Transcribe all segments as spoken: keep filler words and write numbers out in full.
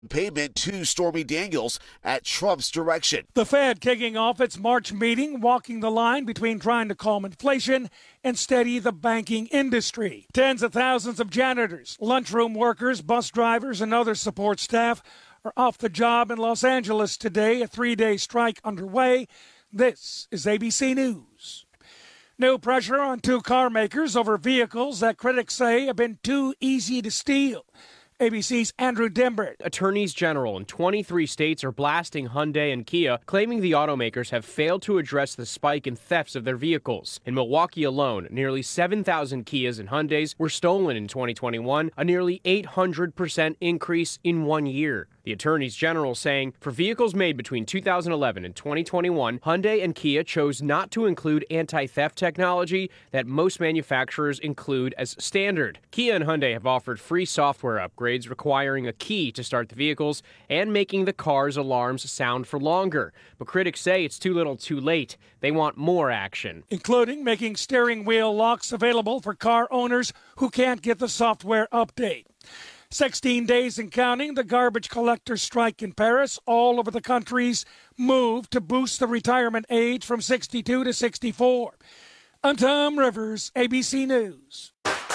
pavement to Stormy Daniels at Trump's direction. The Fed kicking off its March meeting, walking the line between trying to calm inflation and steady the banking industry. Tens of thousands of janitors, lunchroom workers, bus drivers, and other support staff are off the job in Los Angeles today, a three-day strike underway. This is A B C News. New pressure on two car makers over vehicles that critics say have been too easy to steal. A B C's Andrew Dimbert. Attorneys general in twenty-three states are blasting Hyundai and Kia, claiming the automakers have failed to address the spike in thefts of their vehicles. In Milwaukee alone, nearly seven thousand Kias and Hyundais were stolen in twenty twenty-one, a nearly eight hundred percent increase in one year. The attorneys general saying for vehicles made between two thousand eleven and twenty twenty-one, Hyundai and Kia chose not to include anti-theft technology that most manufacturers include as standard. Kia and Hyundai have offered free software upgrades requiring a key to start the vehicles and making the car's alarms sound for longer. But critics say it's too little too late. They want more action, including making steering wheel locks available for car owners who can't get the software update. sixteen days and counting, the garbage collectors strike in Paris, all over the country's move to boost the retirement age from sixty-two to sixty-four. I'm Tom Rivers, A B C News.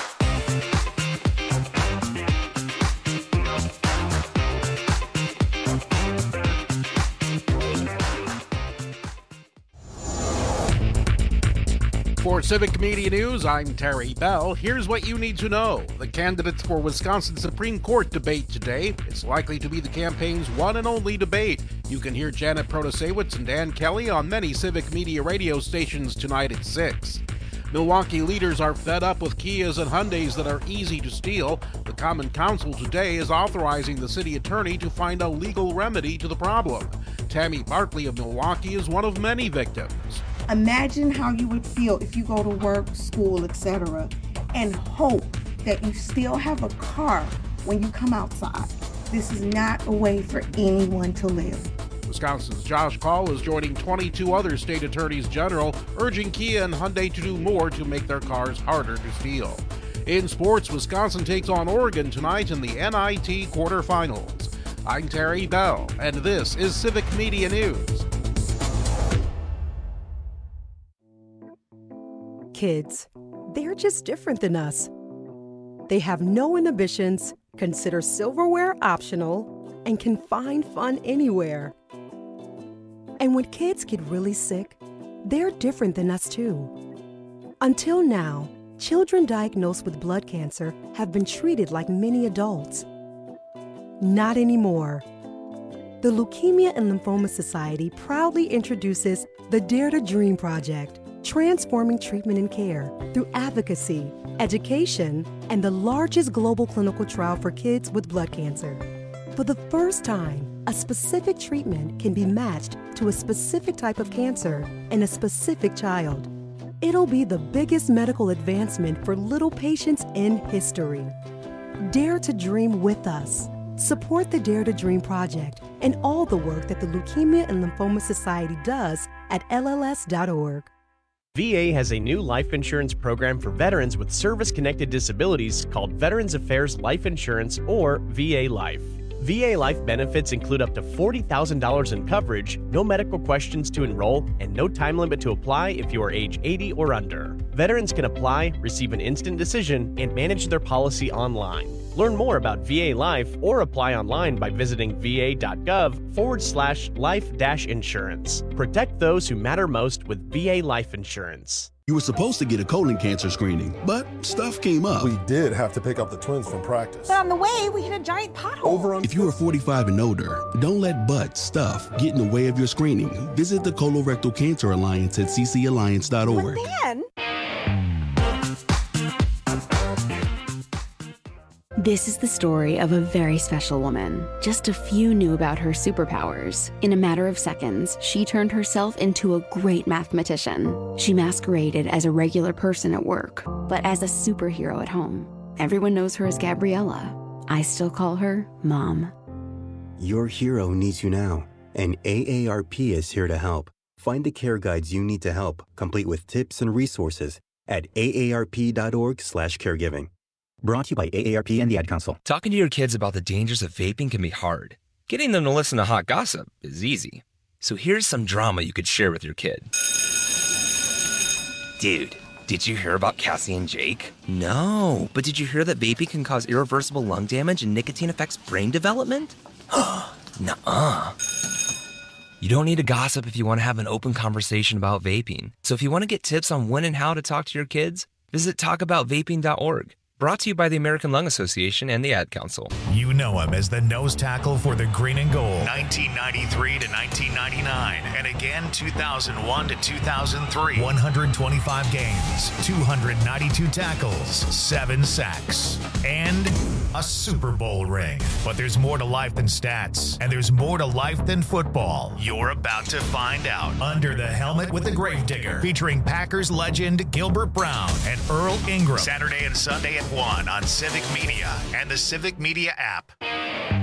For Civic Media News, I'm Terry Bell. Here's what you need to know. The candidates for Wisconsin Supreme Court debate today. It's likely to be the campaign's one and only debate. You can hear Janet Protasewicz and Dan Kelly on many Civic Media radio stations tonight at six. Milwaukee leaders are fed up with Kias and Hyundais that are easy to steal. The Common Council today is authorizing the city attorney to find a legal remedy to the problem. Tammy Barkley of Milwaukee is one of many victims. Imagine how you would feel if you go to work, school, et cetera, and hope that you still have a car when you come outside. This is not a way for anyone to live. Wisconsin's Josh Call is joining twenty-two other state attorneys general, urging Kia and Hyundai to do more to make their cars harder to steal. In sports, Wisconsin takes on Oregon tonight in the N I T quarterfinals. I'm Terry Bell, and this is Civic Media News. Kids, they're just different than us. They have no inhibitions, consider silverware optional, and can find fun anywhere. And when kids get really sick, they're different than us too. Until now, children diagnosed with blood cancer have been treated like many adults. Not anymore. The Leukemia and Lymphoma Society proudly introduces the Dare to Dream Project, transforming treatment and care through advocacy, education, and the largest global clinical trial for kids with blood cancer. For the first time, a specific treatment can be matched to a specific type of cancer in a specific child. It'll be the biggest medical advancement for little patients in history. Dare to dream with us. Support the Dare to Dream Project and all the work that the Leukemia and Lymphoma Society does at L L S dot org. V A has a new life insurance program for veterans with service-connected disabilities called Veterans Affairs Life Insurance, or V A Life. V A Life benefits include up to forty thousand dollars in coverage, no medical questions to enroll, and no time limit to apply if you are age eighty or under. Veterans can apply, receive an instant decision, and manage their policy online. Learn more about V A Life or apply online by visiting va.gov forward slash life dash insurance. Protect those who matter most with V A Life Insurance. You were supposed to get a colon cancer screening, but stuff came up. We did have to pick up the twins from practice. But on the way, we hit a giant pothole. Over on if you are forty-five and older, don't let butt stuff get in the way of your screening. Visit the Colorectal Cancer Alliance at c c alliance dot org. But then... This is the story of a very special woman. Just a few knew about her superpowers. In a matter of seconds, she turned herself into a great mathematician. She masqueraded as a regular person at work, but as a superhero at home. Everyone knows her as Gabriella. I still call her Mom. Your hero needs you now, and A A R P is here to help. Find the care guides you need to help, complete with tips and resources at A A R P dot org slash caregiving. Brought to you by A A R P and the Ad Council. Talking to your kids about the dangers of vaping can be hard. Getting them to listen to hot gossip is easy. So here's some drama you could share with your kid. Dude, did you hear about Cassie and Jake? No, but did you hear that vaping can cause irreversible lung damage and nicotine affects brain development? Nuh-uh. You don't need to gossip if you want to have an open conversation about vaping. So if you want to get tips on when and how to talk to your kids, visit talk about vaping dot org. Brought to you by the American Lung Association and the Ad Council. You know him as the nose tackle for the Green and Gold, nineteen ninety-three to nineteen ninety-nine, and again two thousand one to two thousand three. one hundred twenty-five games, two hundred ninety-two tackles, seven sacks, and a Super Bowl ring. But there's more to life than stats, and there's more to life than football. You're about to find out. Under the Helmet with the Gravedigger, featuring Packers legend Gilbert Brown and Earl Ingram. Saturday and Sunday at one on Civic Media and the Civic Media app.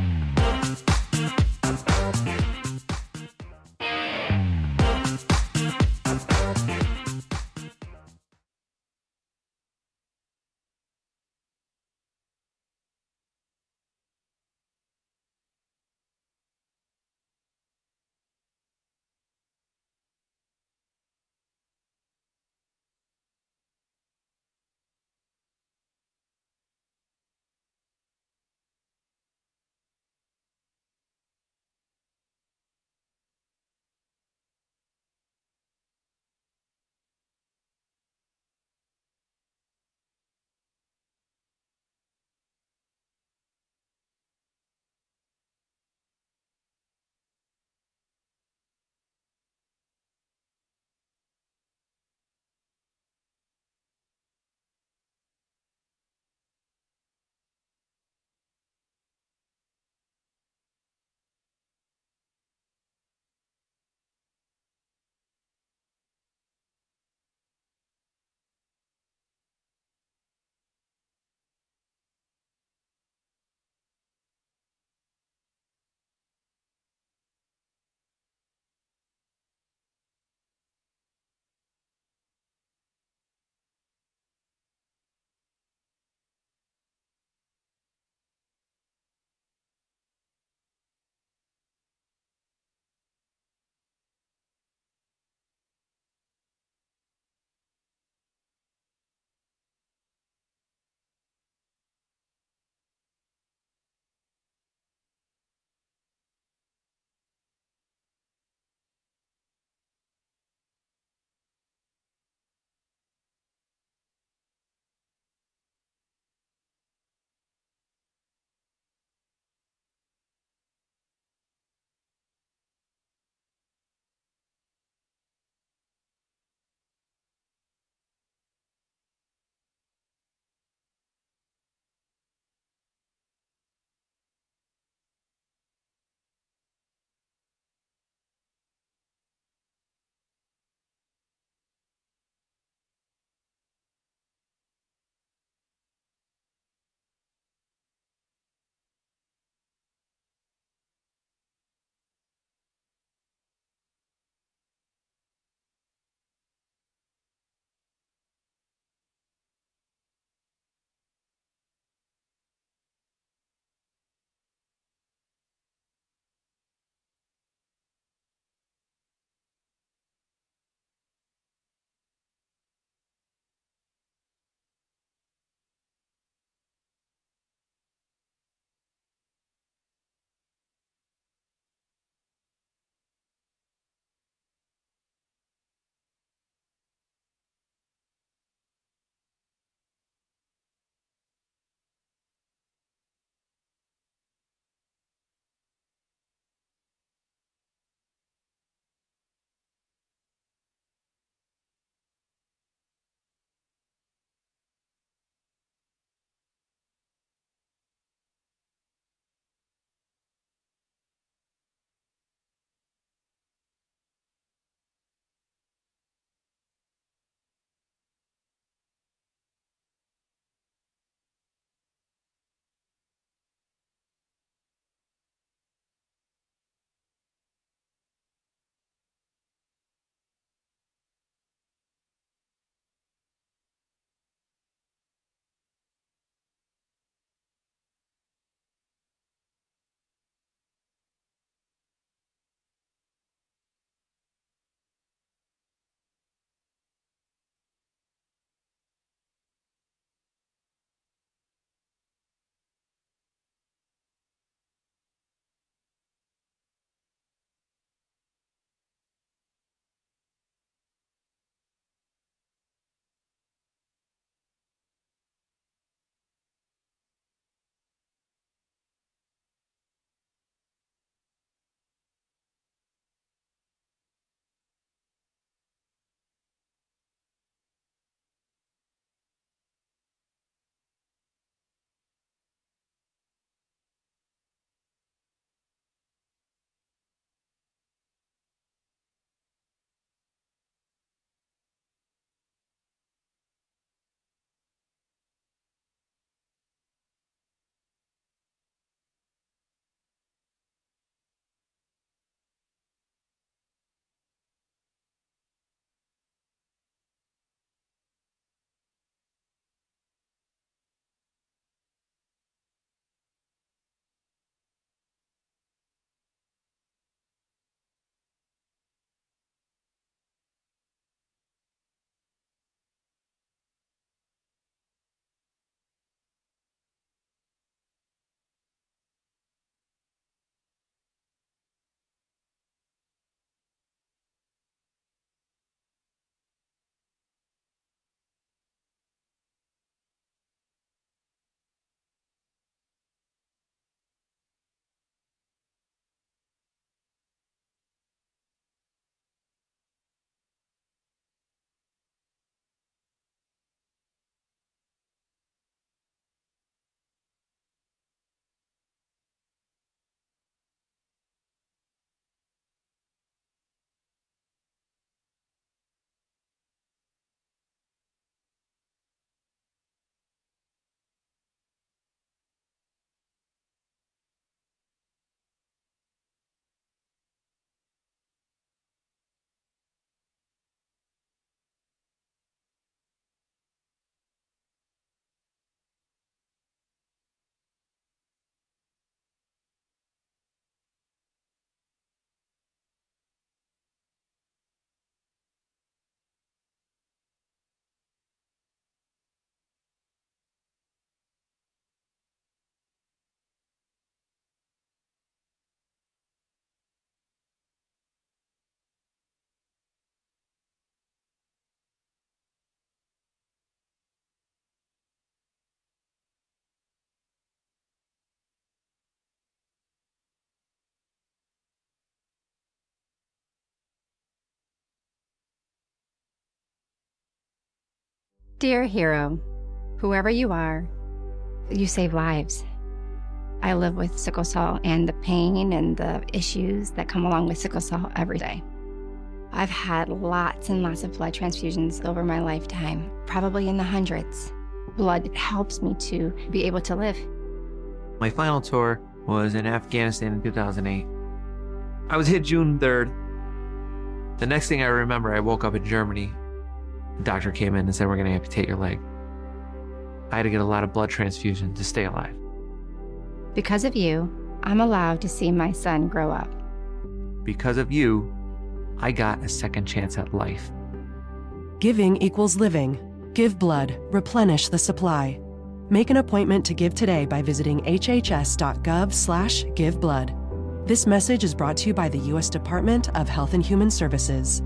Dear hero, whoever you are, you save lives. I live with sickle cell and the pain and the issues that come along with sickle cell every day. I've had lots and lots of blood transfusions over my lifetime, probably in the hundreds. Blood helps me to be able to live. My final tour was in Afghanistan in two thousand eight. I was hit June third. The next thing I remember, I woke up in Germany. The doctor came in and said, we're going to amputate your leg. I had to get a lot of blood transfusion to stay alive. Because of you, I'm allowed to see my son grow up. Because of you, I got a second chance at life. Giving equals living. Give blood. Replenish the supply. Make an appointment to give today by visiting hhs.gov slash give blood. This message is brought to you by the U S Department of Health and Human Services.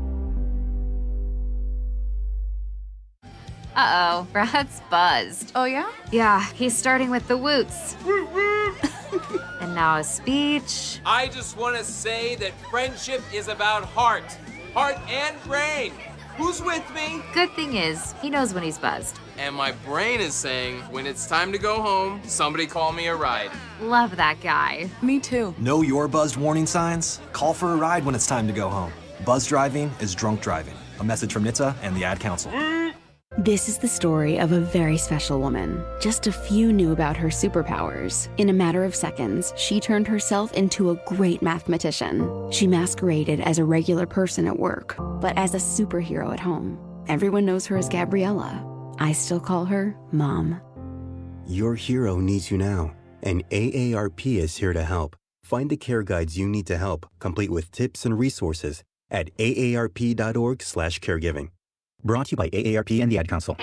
Uh-oh, Brad's buzzed. Oh, yeah? Yeah, he's starting with the woots. And now a speech. I just want to say that friendship is about heart. Heart and brain. Who's with me? Good thing is, he knows when he's buzzed. And my brain is saying, when it's time to go home, somebody call me a ride. Love that guy. Me too. Know your buzzed warning signs? Call for a ride when it's time to go home. Buzz driving is drunk driving. A message from N H T S A and the Ad Council. This is the story of a very special woman. Just a few knew about her superpowers. In a matter of seconds, she turned herself into a great mathematician. She masqueraded as a regular person at work, but as a superhero at home. Everyone knows her as Gabriella. I still call her Mom. Your hero needs you now, and A A R P is here to help. Find the care guides you need to help, complete with tips and resources at A A R P dot org slash caregiving. Brought to you by A A R P and the Ad Council.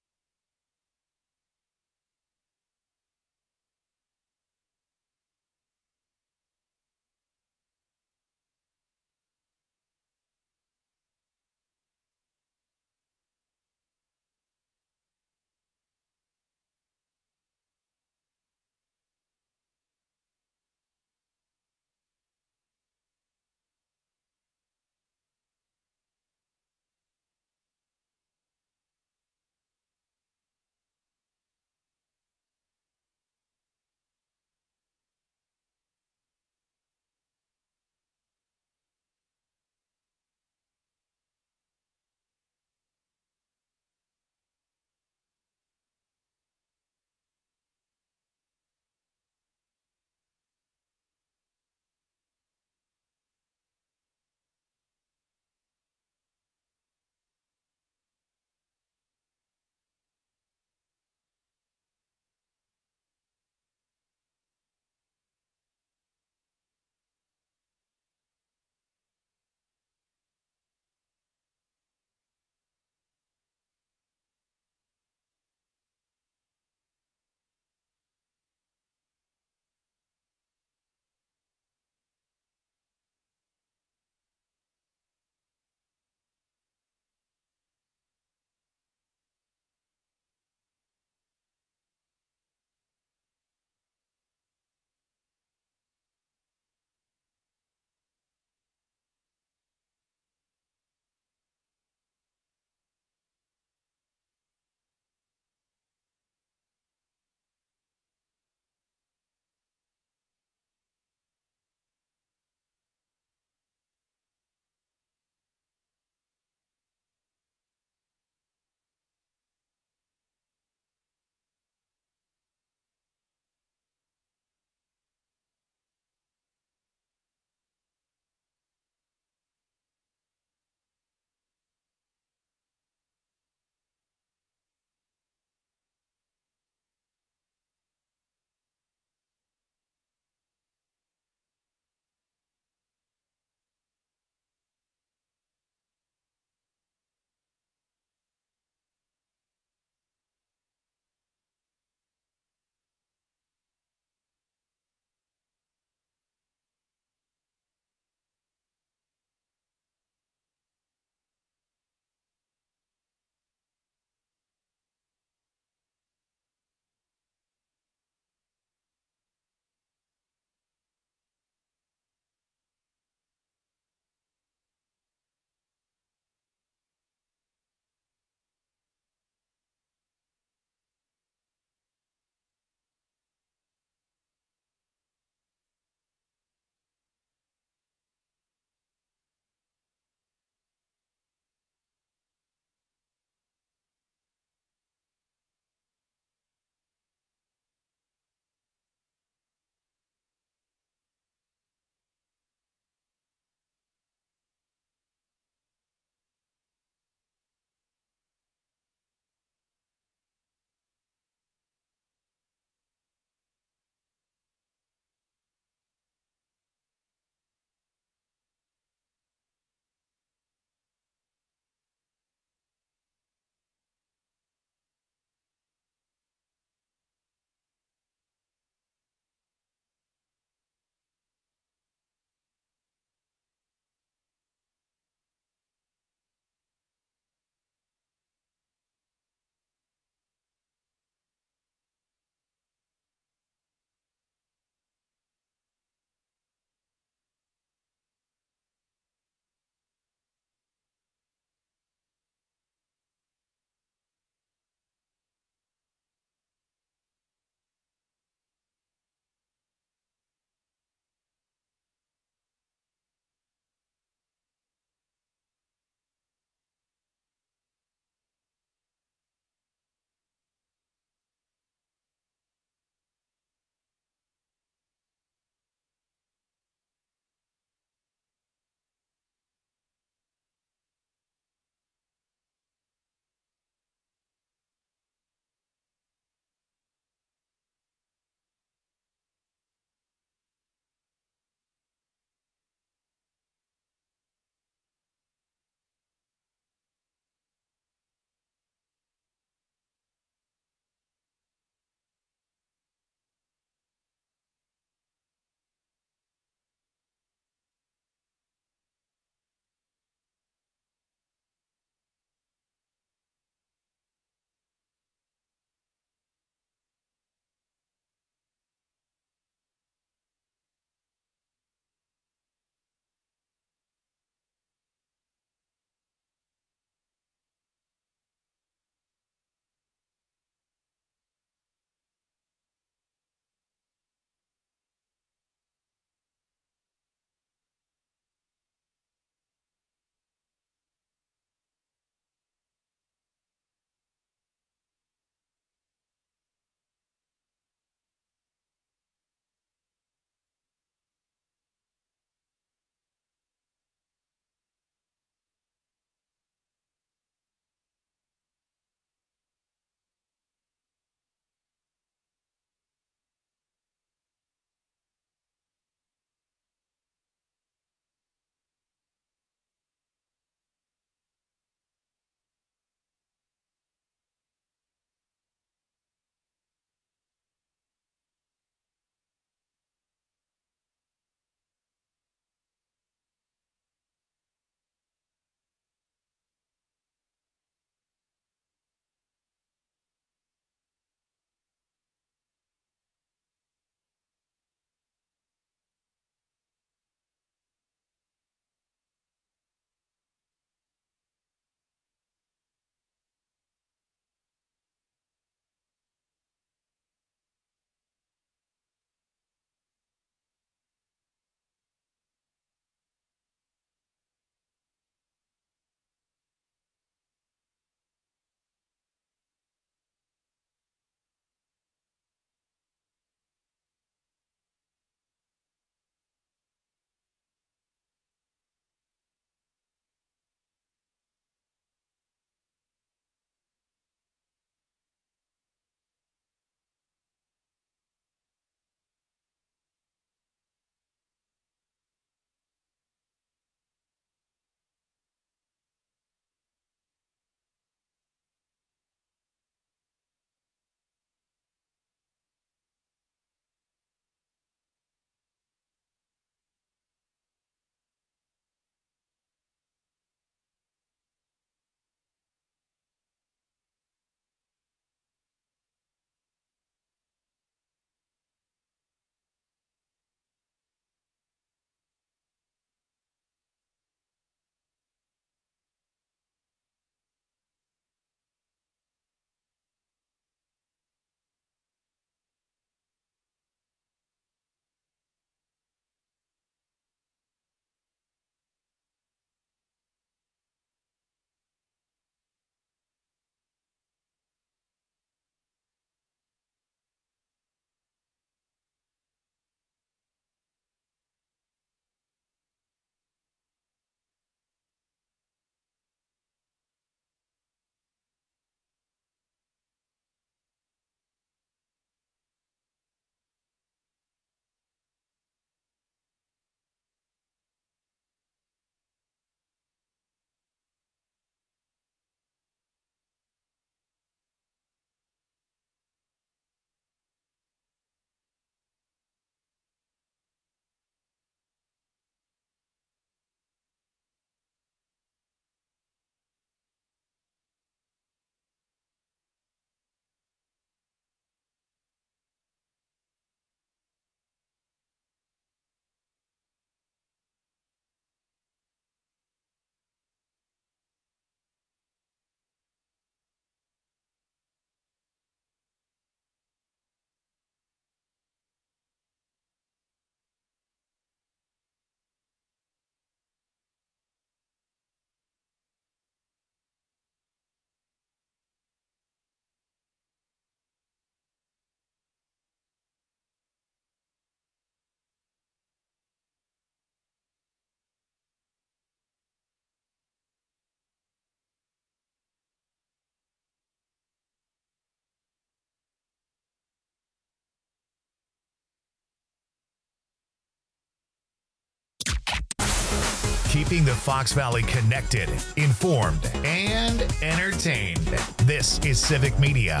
keeping the Fox Valley connected, informed, and entertained. This is Civic Media.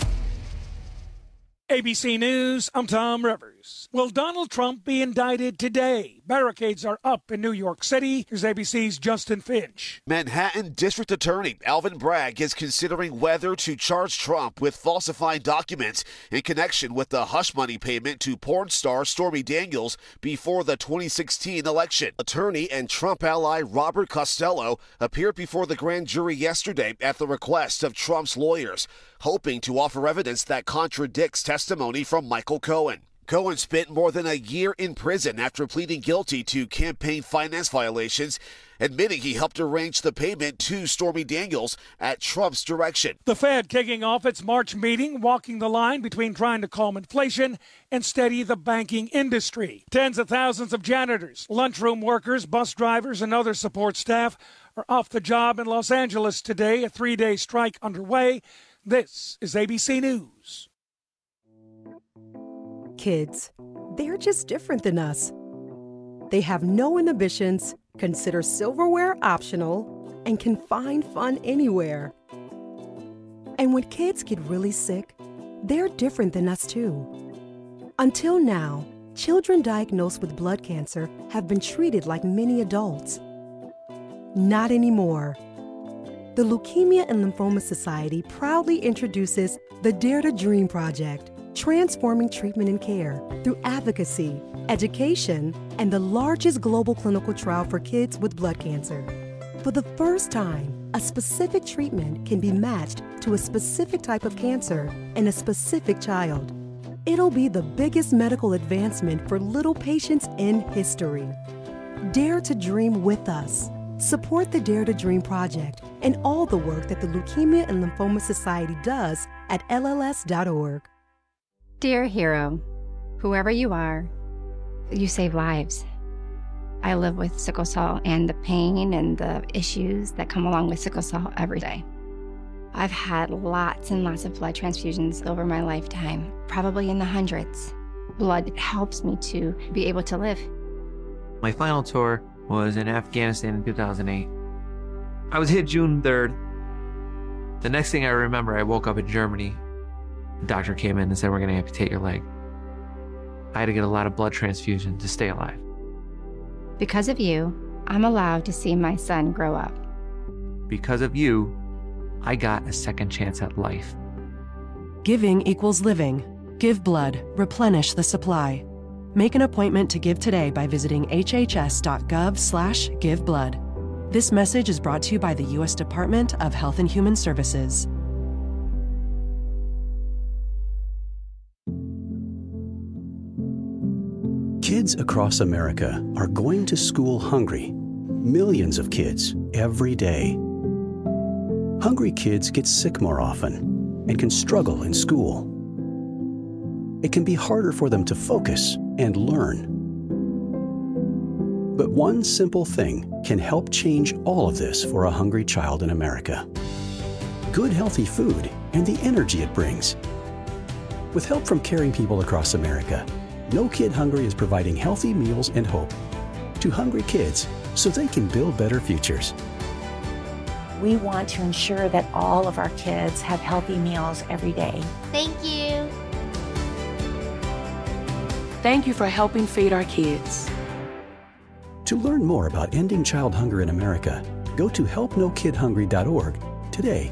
A B C News, I'm Tom Rivers. Will Donald Trump be indicted today? Barricades are up in New York City. Here's A B C's Justin Finch. Manhattan District Attorney Alvin Bragg is considering whether to charge Trump with falsifying documents in connection with the hush money payment to porn star Stormy Daniels before the twenty sixteen election. Attorney and Trump ally Robert Costello appeared before the grand jury yesterday at the request of Trump's lawyers, hoping to offer evidence that contradicts testimony from Michael Cohen. Cohen spent more than a year in prison after pleading guilty to campaign finance violations, admitting he helped arrange the payment to Stormy Daniels at Trump's direction. The Fed kicking off its March meeting, walking the line between trying to calm inflation and steady the banking industry. Tens of thousands of janitors, lunchroom workers, bus drivers, and other support staff are off the job in Los Angeles today, a three-day strike underway. This is A B C News. Kids, they're just different than us. They have no inhibitions, consider silverware optional, and can find fun anywhere. And when kids get really sick, they're different than us too. Until now, children diagnosed with blood cancer have been treated like many adults. Not anymore. The Leukemia and Lymphoma Society proudly introduces the Dare to Dream Project, transforming treatment and care through advocacy, education, and the largest global clinical trial for kids with blood cancer. For the first time, a specific treatment can be matched to a specific type of cancer in a specific child. It'll be the biggest medical advancement for little patients in history. Dare to dream with us. Support the Dare to Dream Project and all the work that the Leukemia and Lymphoma Society does at L L S dot org. Dear hero, whoever you are, you save lives. I live with sickle cell and the pain and the issues that come along with sickle cell every day. I've had lots and lots of blood transfusions over my lifetime, probably in the hundreds. Blood helps me to be able to live. My final tour was in Afghanistan in two thousand eight. I was hit June third. The next thing I remember, I woke up in Germany. The doctor came in and said, we're going to amputate your leg. I had to get a lot of blood transfusion to stay alive. Because of you, I'm allowed to see my son grow up. Because of you, I got a second chance at life. Giving equals living. Give blood. Replenish the supply. Make an appointment to give today by visiting hhs.gov slash give blood. This message is brought to you by the U S Department of Health and Human Services. Kids across America are going to school hungry. Millions of kids every day. Hungry kids get sick more often and can struggle in school. It can be harder for them to focus and learn. But one simple thing can help change all of this for a hungry child in America. Good, healthy food and the energy it brings. With help from caring people across America, No Kid Hungry is providing healthy meals and hope to hungry kids so they can build better futures. We want to ensure that all of our kids have healthy meals every day. Thank you. Thank you for helping feed our kids. To learn more about ending child hunger in America, go to help no kid hungry dot org today.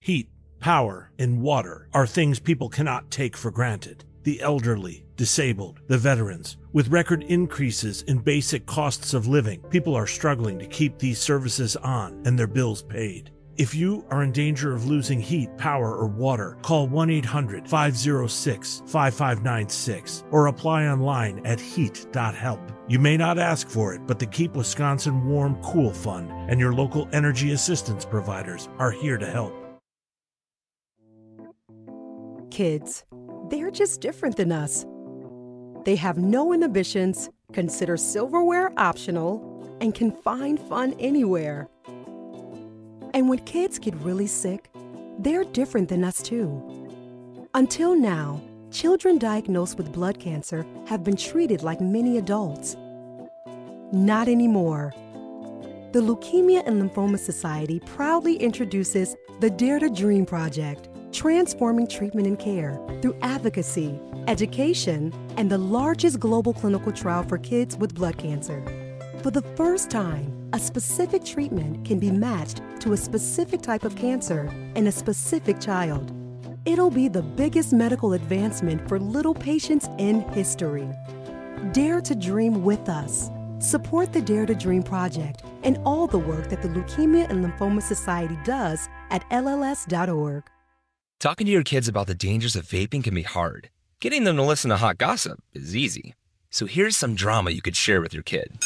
Heat, power, and water are things people cannot take for granted. The elderly, disabled, the veterans. With record increases in basic costs of living, people are struggling to keep these services on and their bills paid. If you are in danger of losing heat, power, or water, call one eight hundred, five oh six, five five nine six or apply online at heat dot help. You may not ask for it, but the Keep Wisconsin Warm Cool Fund and your local energy assistance providers are here to help. Kids, they're just different than us. They have no inhibitions, consider silverware optional, and can find fun anywhere. And when kids get really sick, they're different than us too. Until now, children diagnosed with blood cancer have been treated like many adults. Not anymore. The Leukemia and Lymphoma Society proudly introduces the Dare to Dream Project, transforming treatment and care through advocacy, education, and the largest global clinical trial for kids with blood cancer. For the first time, a specific treatment can be matched to a specific type of cancer in a specific child. It'll be the biggest medical advancement for little patients in history. Dare to dream with us. Support the Dare to Dream Project and all the work that the Leukemia and Lymphoma Society does at L L S dot org. Talking to your kids about the dangers of vaping can be hard. Getting them to listen to hot gossip is easy. So here's some drama you could share with your kid.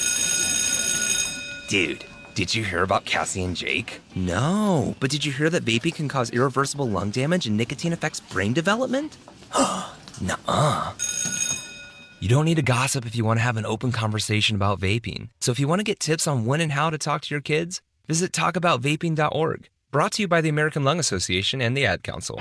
Dude, did you hear about Cassie and Jake? No, but did you hear that vaping can cause irreversible lung damage and nicotine affects brain development? Nuh-uh. You don't need to gossip if you want to have an open conversation about vaping. So if you want to get tips on when and how to talk to your kids, visit talk about vaping dot org. Brought to you by the American Lung Association and the Ad Council.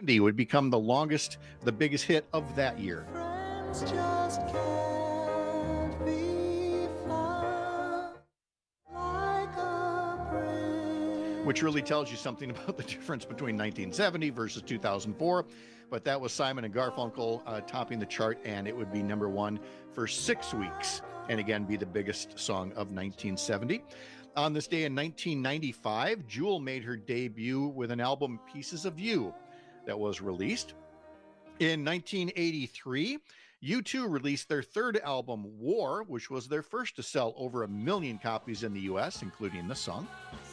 seventy would become the longest, the biggest hit of that year. Which really tells you something about the difference between nineteen seventy versus two thousand four. But that was Simon and Garfunkel uh, topping the chart, and it would be number one for six weeks, and again be the biggest song of nineteen seventy. On this day in nineteen ninety-five, Jewel made her debut with an album, Pieces of You, that was released. In nineteen eighty-three, U two released their third album, War, which was their first to sell over a million copies in the U S, including this song.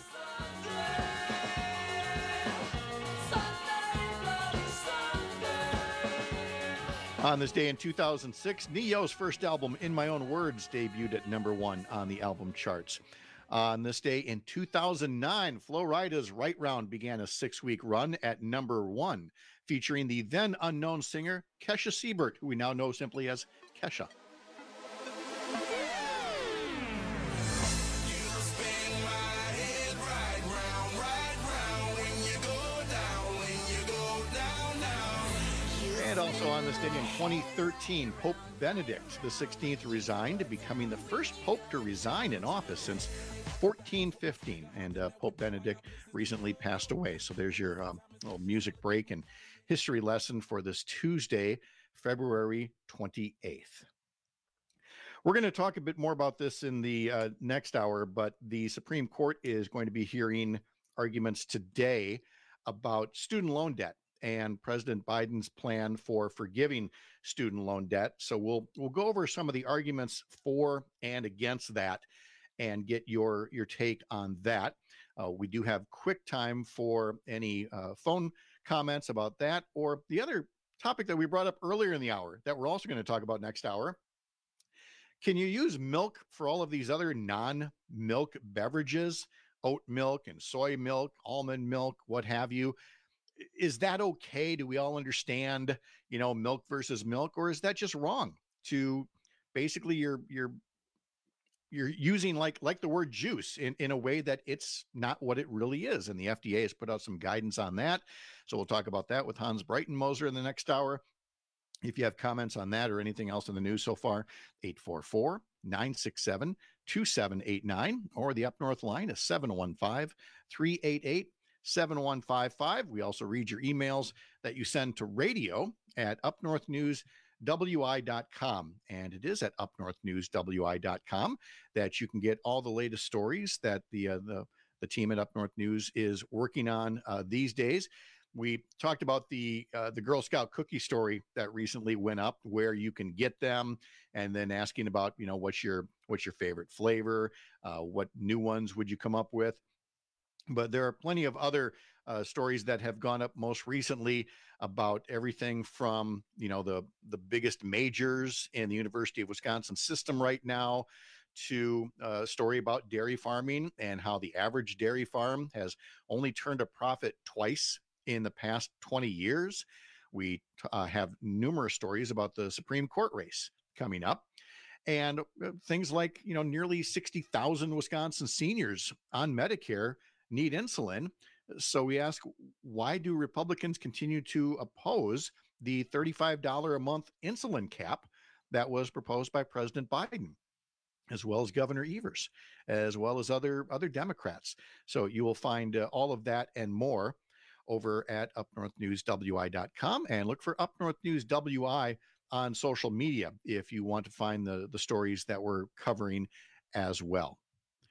On this day in two thousand six, Ne-Yo's first album, In My Own Words, debuted at number one on the album charts. On this day in two thousand nine, Flo Rida's Right Round began a six-week run at number one, featuring the then unknown singer Kesha Siebert, who we now know simply as Kesha. And also on this day in twenty thirteen, Pope Benedict the sixteenth resigned, becoming the first pope to resign in office since fourteen fifteen. And uh, Pope Benedict recently passed away. So there's your um, little music break and history lesson for this Tuesday, February twenty-eighth. We're going to talk a bit more about this in the uh, next hour, but the Supreme Court is going to be hearing arguments today about student loan debt and President Biden's plan for forgiving student loan debt. So we'll we'll go over some of the arguments for and against that and get your your take on that. Uh, we do have quick time for any uh, phone comments about that, or the other topic that we brought up earlier in the hour that we're also going to talk about next hour. Can you use milk for all of these other non-milk beverages, oat milk and soy milk, almond milk, what have you? Is that okay? Do we all understand, you know, milk versus milk, or is that just wrong? To basically you're you're you're using like like the word juice in, in a way that it's not what it really is. And the F D A has put out some guidance on that. So we'll talk about that with Hans Breitenmoser in the next hour. If you have comments on that or anything else in the news so far, eight four four, nine six seven, two seven eight nine, or the Up North line is seven one five, three eight eight, seven one five five. We also read your emails that you send to radio at up north news w i dot com. And it is at up north news w i dot com that you can get all the latest stories that the uh, the, the team at Up North News is working on uh, these days. We talked about the uh, the Girl Scout cookie story that recently went up, where you can get them, and then asking about, you know, what's your what's your favorite flavor, uh, what new ones would you come up with. But there are plenty of other uh, stories that have gone up most recently about everything from, you know, the the biggest majors in the University of Wisconsin system right now, to a story about dairy farming and how the average dairy farm has only turned a profit twice in the past twenty years. We uh, have numerous stories about the Supreme Court race coming up, and things like, you know, nearly sixty thousand Wisconsin seniors on Medicare need insulin. So we ask, why do Republicans continue to oppose the thirty-five dollars a month insulin cap that was proposed by President Biden, as well as Governor Evers, as well as other other Democrats? So you will find uh, all of that and more over at up north news w i dot com, and look for Up North News W I on social media if you want to find the, the stories that we're covering as well.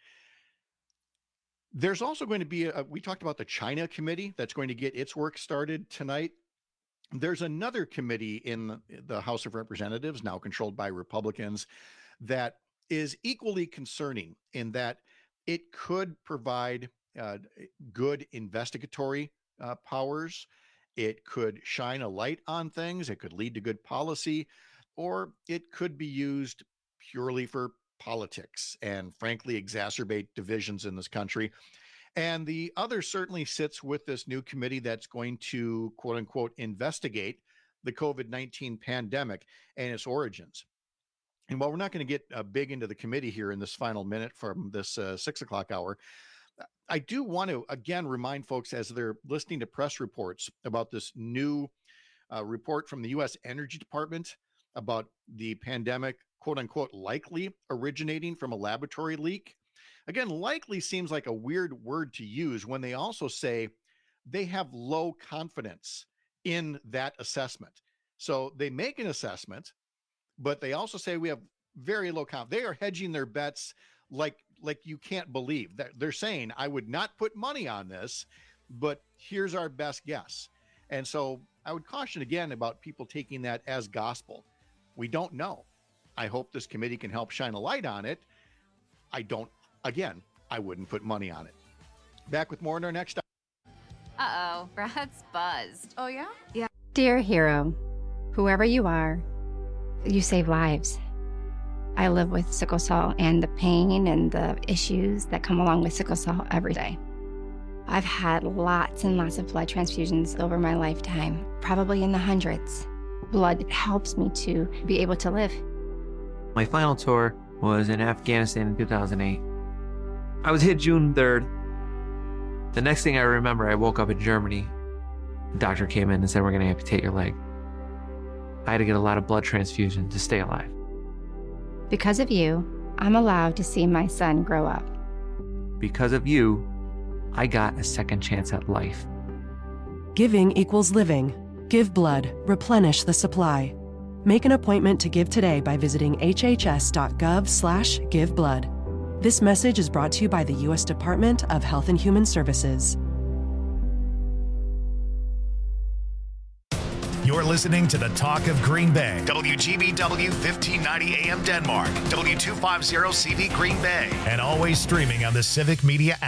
There's also going to be, a, we talked about the China committee that's going to get its work started tonight. There's another committee in the House of Representatives, now controlled by Republicans, that is equally concerning in that it could provide uh, good investigatory uh, powers. It could shine a light on things. It could lead to good policy, or it could be used purely for politics and, frankly, exacerbate divisions in this country. And the other certainly sits with this new committee that's going to, quote unquote, investigate the COVID nineteen pandemic and its origins. And while we're not going to get uh, big into the committee here in this final minute from this uh, six o'clock hour, I do want to, again, remind folks as they're listening to press reports about this new uh, report from the U S Energy Department about the pandemic, quote unquote, likely originating from a laboratory leak. Again, likely seems like a weird word to use when they also say they have low confidence in that assessment. So they make an assessment, but they also say we have very low confidence. They are hedging their bets like like you can't believe. That they're saying, I would not put money on this, but here's our best guess. And so I would caution again about people taking that as gospel. We don't know. I hope this committee can help shine a light on it. I don't, again, I wouldn't put money on it. Back with more in our next. Uh-oh, Brad's buzzed. Oh, yeah? Yeah. Dear hero, whoever you are, you save lives. I live with sickle cell and the pain and the issues that come along with sickle cell every day. I've had lots and lots of blood transfusions over my lifetime, probably in the hundreds. Blood helps me to be able to live. My final tour was in Afghanistan in two thousand eight. I was hit June third. The next thing I remember, I woke up in Germany. The doctor came in and said, we're going to amputate your leg. I had to get a lot of blood transfusion to stay alive. Because of you, I'm allowed to see my son grow up. Because of you, I got a second chance at life. Giving equals living. Give blood. Replenish the supply. Make an appointment to give today by visiting hhs.gov slash give blood. This message is brought to you by the U S Department of Health and Human Services. You're listening to the Talk of Green Bay. W G B W fifteen ninety A M Denmark. W two fifty C V Green Bay. And always streaming on the Civic Media app.